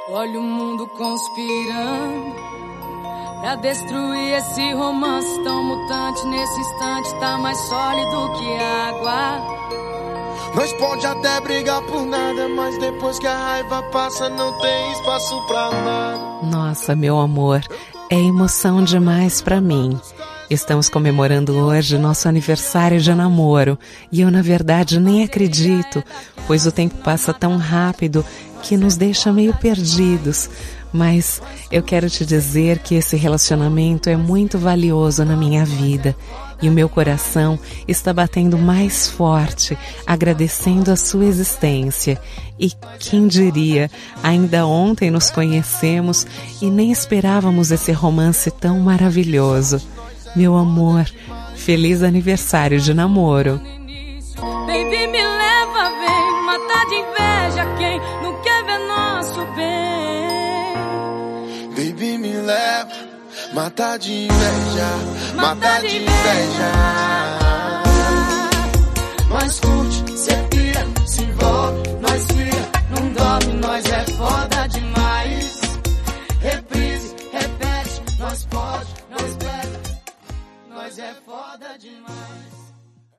Olha o mundo conspirando pra destruir esse romance tão mutante. Nesse instante tá mais sólido que água. Nós pode até brigar por nada, mas depois que a raiva passa não tem espaço pra nada. Nossa, meu amor, é emoção demais pra mim. Estamos comemorando hoje nosso aniversário de namoro e eu, na verdade, nem acredito, pois o tempo passa tão rápido que nos deixa meio perdidos. Mas eu quero te dizer que esse relacionamento é muito valioso na minha vida e o meu coração está batendo mais forte, agradecendo a sua existência. E quem diria, ainda ontem nos conhecemos e nem esperávamos esse romance tão maravilhoso. Meu amor, feliz aniversário de namoro. Baby, me leva, vem matar de inveja quem não quer ver nosso bem. Baby, me leva, matar de inveja, matar de inveja. Mas curte